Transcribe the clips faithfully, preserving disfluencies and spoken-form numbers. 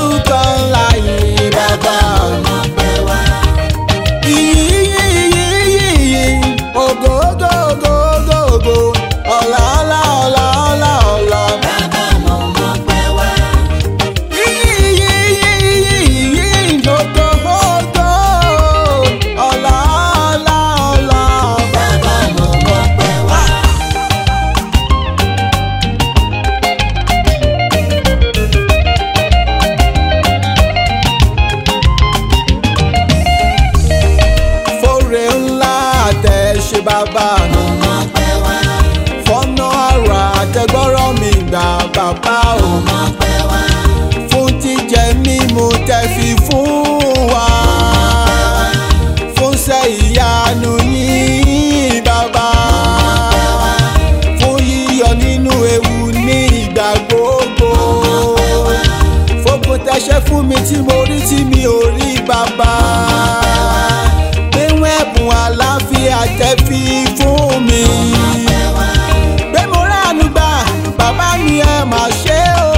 orúkọ ńlá yìí bàbá. Yìnyínyínyínyín ògo ògo ògo ògo ògo ọ̀la ọ̀la ọ̀la ọ̀la ọ̀la. Bàbá mo mọ̀ pé wá. Yìnyínyínyínyín ògo ògo ọ̀la ọ̀la ọ̀la. Bàbá mo mọ̀ pé wá. Fóore ńlá àtẹ̀ṣe bàbá Mo mọ̀ pé wá. fọ́nà àrà àtẹ̀gbọ́rọ̀ mi gbà bàbá o. Mo mọ̀ pé wá. Fún jíjẹ mímu tẹ́ fi fún wa. Fún ṣẹ́ ìyanu yín bàbá. Fún yíyọ nínú ewu ní ìgbà gbogbo. Fógun tẹ́ṣẹ́ fún mi tí mo rí tí mi ò rí bàbá. Gbéwọ̀n ẹ̀bùn àlàáfíà tẹ́ fi fún mi. Gbé mo ránu gbà bàbá mi ẹ mà ṣe o.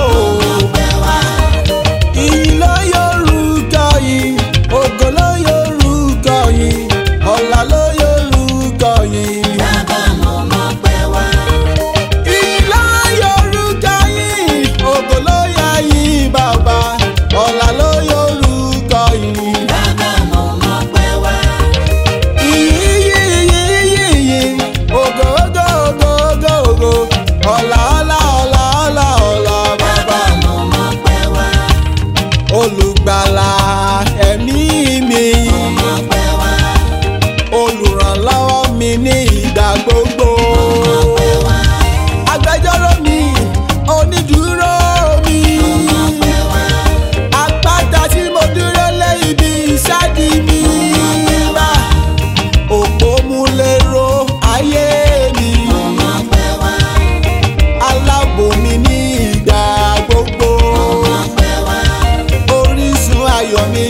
Ìyìn ló yorùkọ yìí, ògo ló yorùkọ yìí, ọlá ló yorùkọ yìí. Bàbá mo mọ̀ pé wá. Ìyìn ló yorùkọ yìí, ògo ló yẹ yìí bàbá, ọlá ló yorùkọ yìí. Bàbá mo mọ̀ pé wá. Ìyìn yìí yìí yìí yìí, ògo ògo ògo ògo ògo, ọlá ọlá ọlá ọlá ọlá bàbá. Bàbá mo mọ̀ pé wá. Olùgbàlà ẹ̀mí mi, Mo mọ̀ pé wá. olùrànlọ́wọ́ mi ní ìgbà gbogbo. Mo mọ̀ pé wá. Agbẹjọ́rò mi, onídùúró mi, Mo mọ̀ pé wá. àpáta tí mo dúró lé ibi ìsádi mi. Bá òpómúléró ayé mi, Mo mọ̀ pé wá. alábò mi ní ìgbà gbogbo. Mo mọ̀ pé wá. Orísun ayọ̀ mi